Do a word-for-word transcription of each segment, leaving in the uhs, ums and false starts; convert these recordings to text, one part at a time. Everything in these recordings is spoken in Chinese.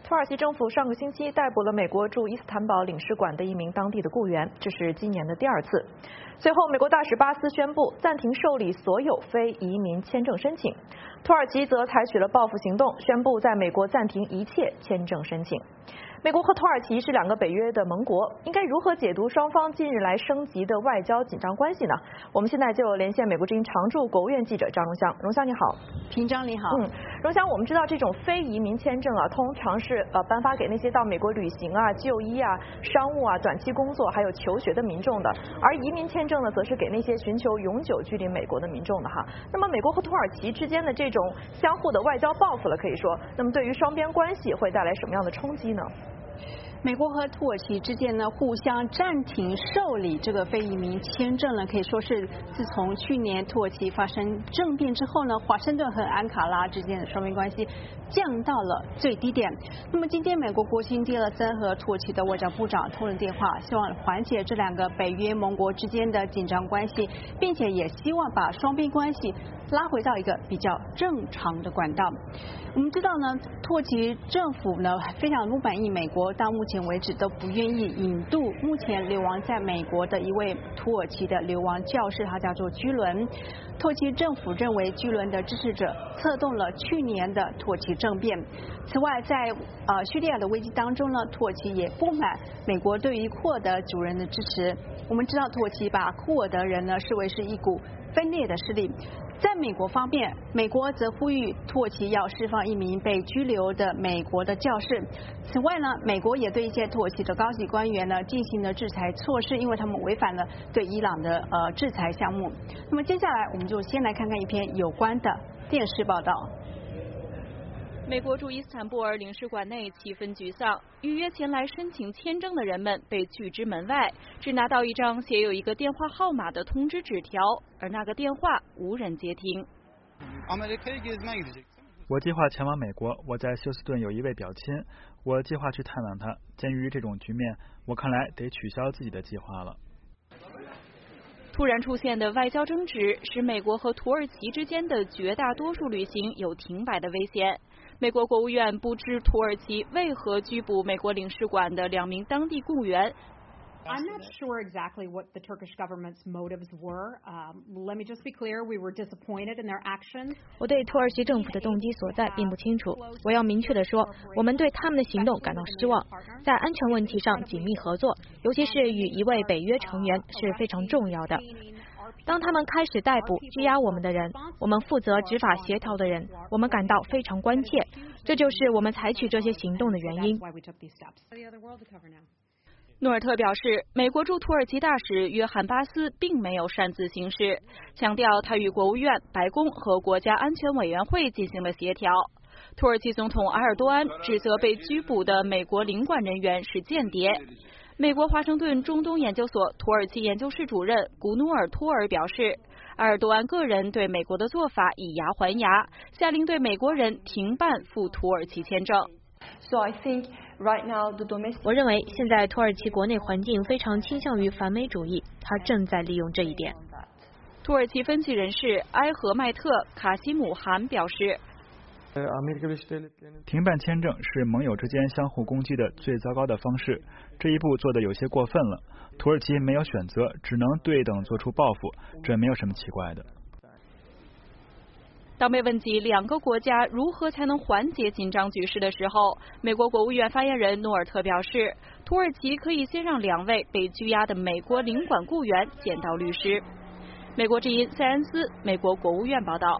土耳其政府上个星期逮捕了美国驻伊斯坦堡领事馆的一名当地的雇员，这是今年的第二次。随后，美国大使巴斯宣布暂停受理所有非移民签证申请，土耳其则采取了报复行动，宣布在美国暂停一切签证申请。美国和土耳其是两个北约的盟国，应该如何解读双方近日来升级的外交紧张关系呢？我们现在就连线美国之音常驻国务院记者张荣香。荣香你好。 平章你好。 嗯，荣香，我们知道这种非移民签证啊，通常是呃颁发给那些到美国旅行啊、就医啊、商务啊、短期工作还有求学的民众的，而移民签证呢，则是给那些寻求永久居临美国的民众的哈。那么美国和土耳其之间的这种相互的外交报复了，可以说，那么对于双边关系会带来什么样的冲击呢？ 美国和土耳其之间呢，互相暂停受理这个非移民签证呢，可以说是自从去年土耳其发生政变之后呢，华盛顿和安卡拉之间的双边关系降到了最低点。那么今天，美国国务卿蒂勒森和土耳其的外交部长通了电话，希望缓解这两个北约盟国之间的紧张关系，并且也希望把双边关系拉回到一个比较正常的管道。我们知道呢，土耳其政府呢非常不满意美国到目前为止都不愿意引渡目前流亡在美国的一位土耳其的流亡教士，他叫做居伦。土耳其政府认为居伦的支持者策动了去年的土耳其政变。此外，在呃叙利亚的危机当中呢，土耳其也不满美国对于库尔德族人的支持。我们知道土耳其把库尔德人呢视为是一股分裂的势力。在美国方面，美国则呼吁土耳其要释放一名被拘留的美国的教士。此外呢，美国也对一些土耳其的高级官员呢进行了制裁措施，因为他们违反了对伊朗的呃制裁项目。那么接下来我们就先来看看一篇有关的电视报道。 美国驻伊斯坦布尔领事馆内气氛沮丧，预约前来申请签证的人们被拒之门外，只拿到一张写有一个电话号码的通知纸条，而那个电话无人接听。 我计划前往美国，我在休斯顿有一位表亲，我计划去探望他。鉴于这种局面，我看来得取消自己的计划了。 突然出现的外交争执使美国和土耳其之间的绝大多数旅行有停摆的危险。美国国务院不知土耳其为何拘捕美国领事馆的两名当地雇员。 I'm not sure exactly what the Turkish government's motives were. Um, let me just be clear, we were disappointed in their actions. 我对土耳其政府的动机所在并不清楚。我要明确地说，我们对他们的行动感到失望。在安全问题上紧密合作，尤其是与一位北约成员是非常重要的。当他们开始逮捕、拘押我们的人，我们负责执法协调的人，我们感到非常关切。这就是我们采取这些行动的原因。 诺尔特表示，美国驻土耳其大使约翰巴斯并没有擅自行事，强调他与国务院、白宫和国家安全委员会进行了协调。土耳其总统埃尔多安指责被拘捕的美国领馆人员是间谍。美国华盛顿中东研究所土耳其研究室主任古努尔托尔表示，埃尔多安个人对美国的做法以牙还牙，下令对美国人停办赴土耳其签证。 So I think right now the domestic 我认为现在土耳其国内环境非常倾向于反美主义，他正在利用这一点。 土耳其分析人士埃和迈特卡西姆汗表示， 停办签证是盟友之间相互攻击的最糟糕的方式，这一步做得有些过分了。土耳其没有选择，只能对等做出报复，这没有什么奇怪的。 当被问及两个国家如何才能缓解紧张局势的时候，美国国务院发言人诺尔特表示，土耳其可以先让两位被拘押的美国领馆雇员见到律师。美国之音塞恩斯，美国国务院报道。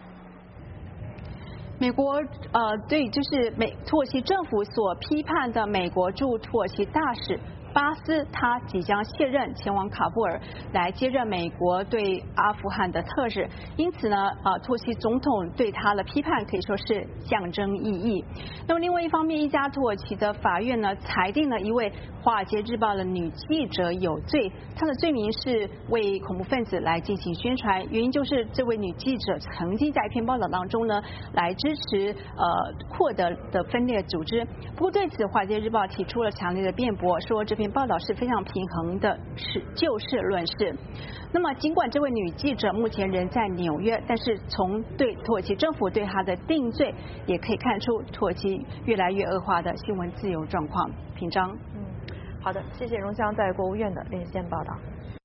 美国呃对，就是美土耳其政府所批判的美国驻土耳其大使巴斯，他即将卸任，前往喀布尔来接任美国对阿富汗的特使。因此呢，啊，土耳其总统对他的批判可以说是象征意义。那么另外一方面，一家土耳其的法院呢裁定了一位《华尔街日报》的女记者有罪，她的罪名是为恐怖分子来进行宣传，原因就是这位女记者曾经在一篇报道当中呢来支持呃库尔德的分裂组织。不过对此，《华尔街日报》提出了强烈的辩驳，说这篇篇报道是非常平衡的，是就事论事。那么，尽管这位女记者目前人在纽约，但是从对土耳其政府对她的定罪，也可以看出土耳其越来越恶化的新闻自由状况。平章， 嗯，好的，谢谢荣香在国务院的连线报道。